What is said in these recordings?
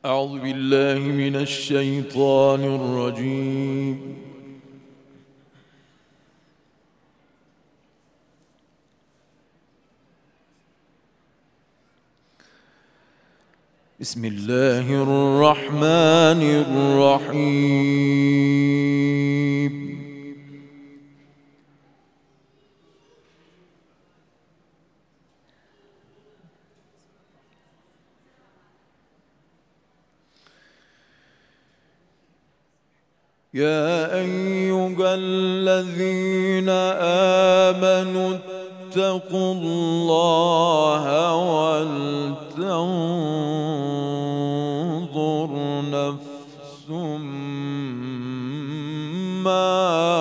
أعوذ بالله من الشيطان الرجيم. بسم الله الرحمن الرحيم. يا أيها الذين آمنوا اتقوا الله ولتنظر نفس ما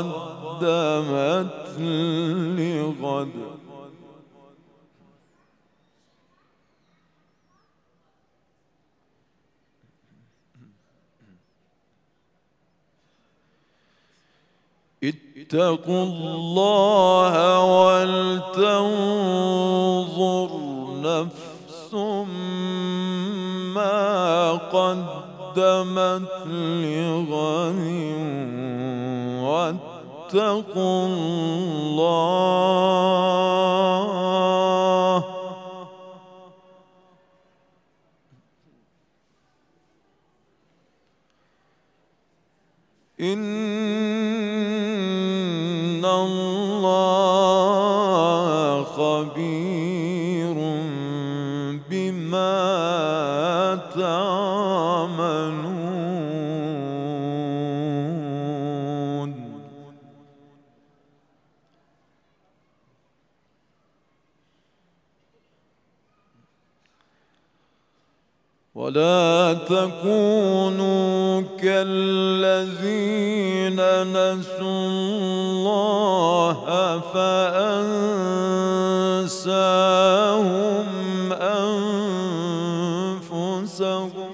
قدمت لغد اتقوا الله ولتنظر نفس ما قدمت لغد واتقوا الله إن الله خبير بما تعملون. ولا تكونوا كالذين نسوا الله فأنساهم أنفسهم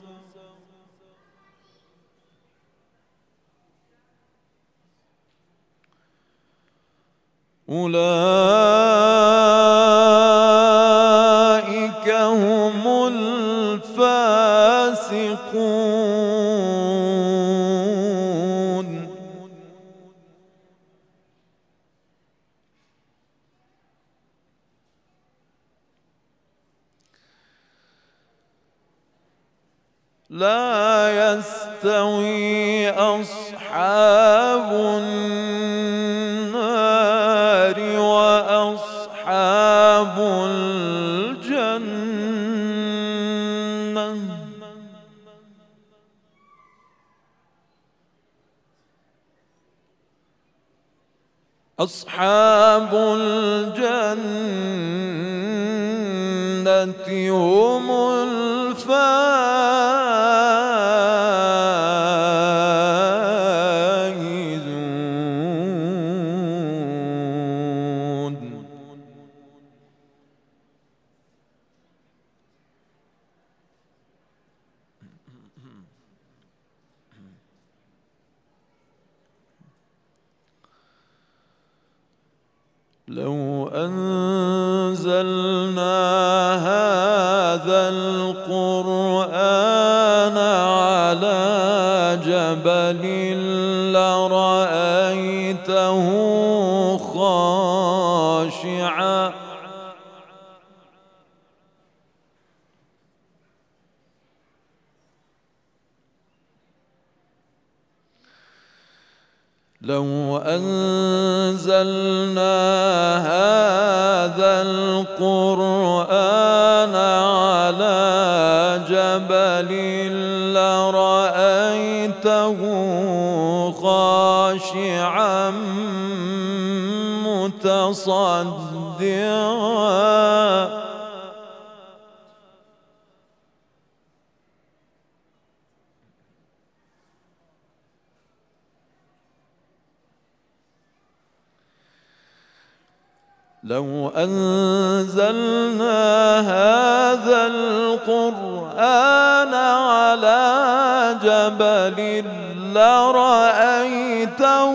أولئك هم الفاسقون. لا يستوي أصحاب النار وأصحاب الجنة أصحاب الجنة هم الفائزون. لو أنزلنا هذا القرآن على جبل لرأيته خاشعا لو أنزلنا هذا القرآن على جبل لرأيته خاشعا متصدعا لو أنزلنا هذا القرآن على جبل لرأيته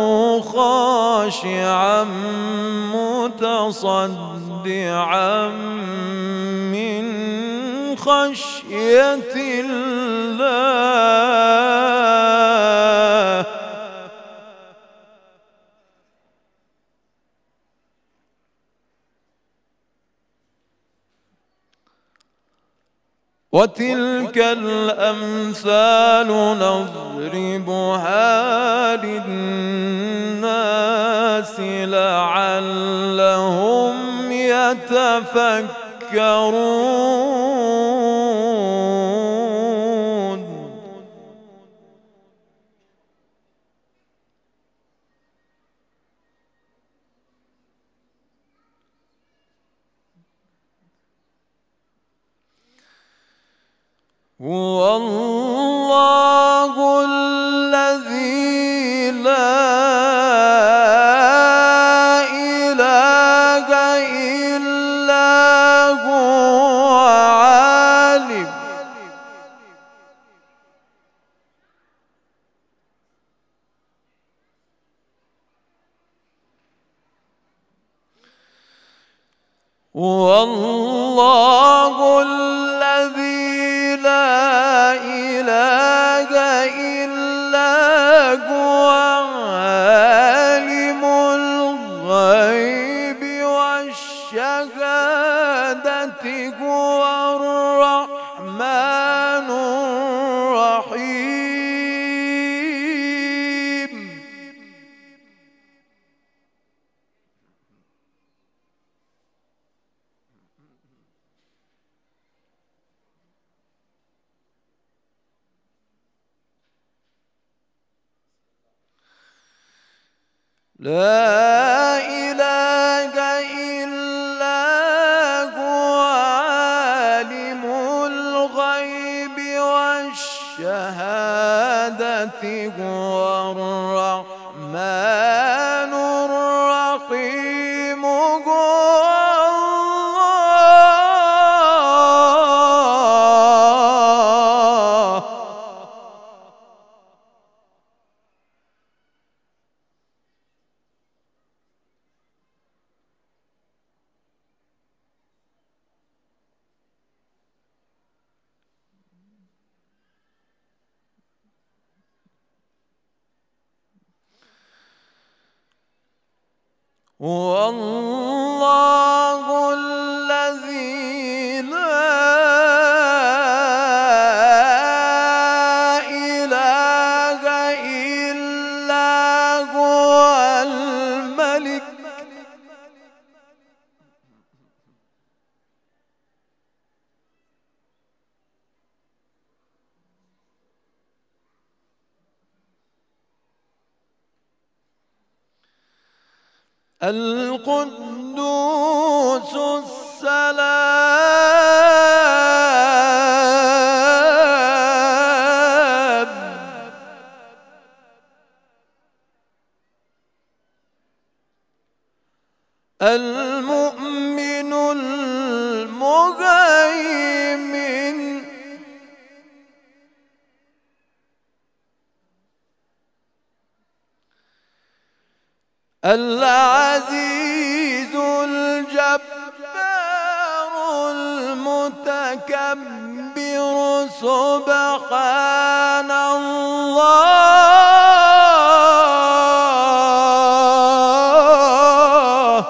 خاشعا متصدعا من خشية خشية الله. وتلك الأمثال نضربها للناس لعلهم يتفكرون. هو الله الذي لا إله إلا هو عالم هو الله الذي لا إله إلا هو عالم الغيب والشهادة هو الرحمن الرحيم. لا إله إلا هو عالم الغيب والشهادة هو الرحمن الرحيم. هو الله الذي لا إله إلا هو الملك القدوس السلام المؤمن المهيمن العزيز الجبار المتكبر سبحان الله.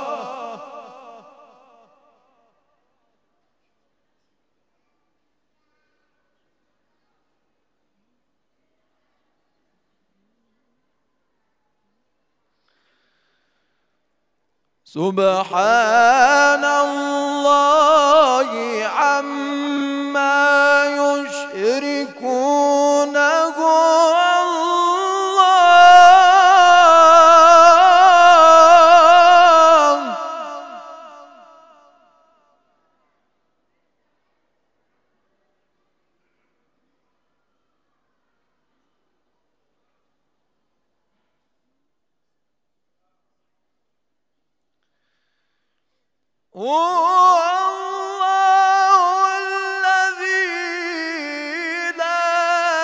سبحان الله عما يشركون. هو الله الذي لا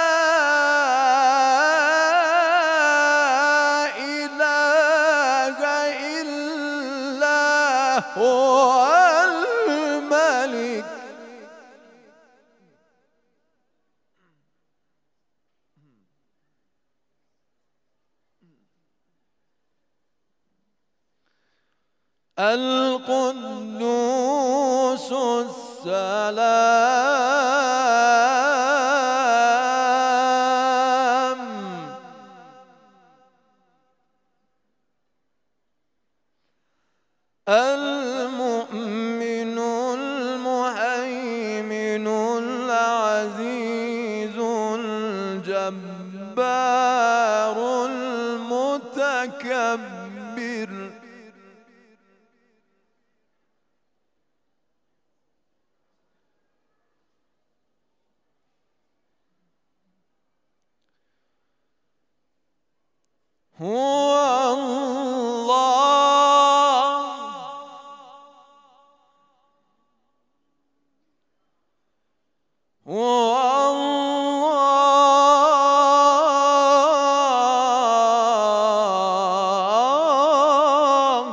إله إلا هو الملك القدوس السلام المؤمن المهيمن العزيز الجبار المتكبر هو الله هو الله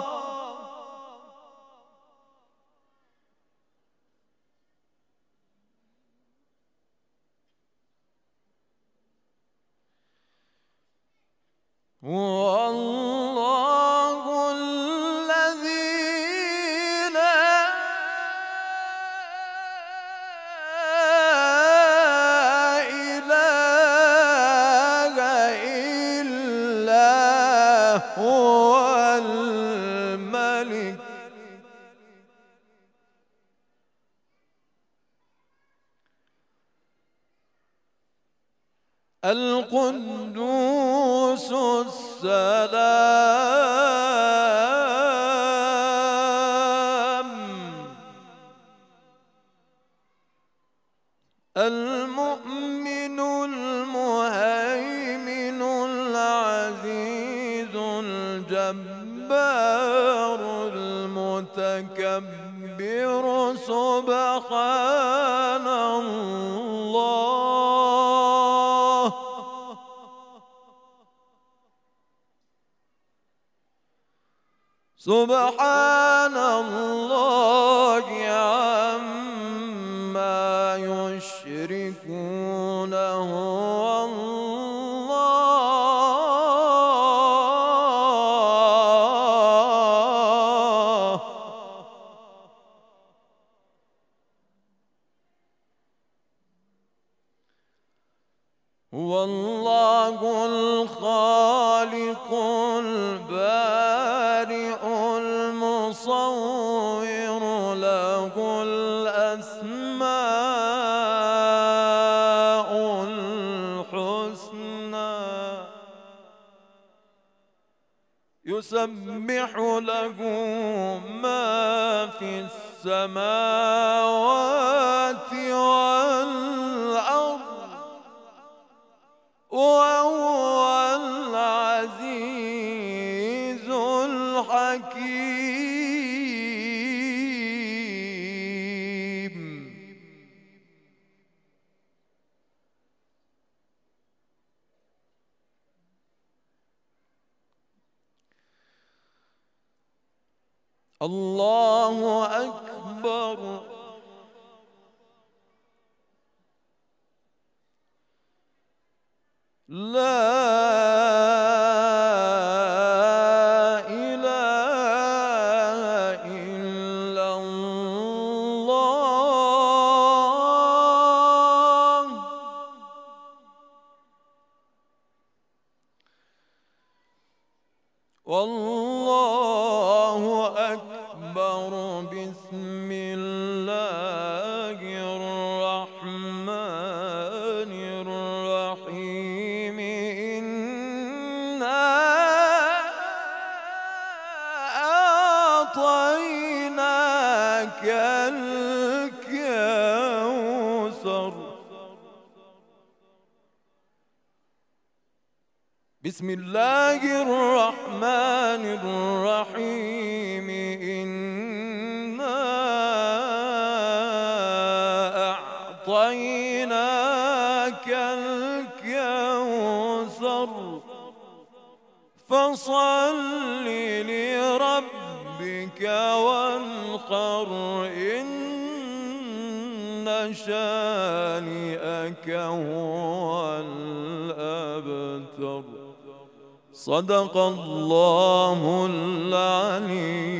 هو الله الذي لا إله إلا هو الملك القدوس السلام المؤمن المهيمن العزيز الجبار المتكبر سبحان الله سبحان الله عما يشركون هو الله هو الله الخالق البارئ المصور له الأسماء الحسنى يسبح له ما في السماوات والأرض وهو العزيز الحكيم الله أكبر لا إله إلا الله والله أكبر بسم الله الرحمن الرحيم إنا أعطيناك الكوثر بسم الله الرحمن الرحيم إنا أعطيناك الكوثر فصل لربك وانحر إن شانئك هو الأبتر صدق الله العلي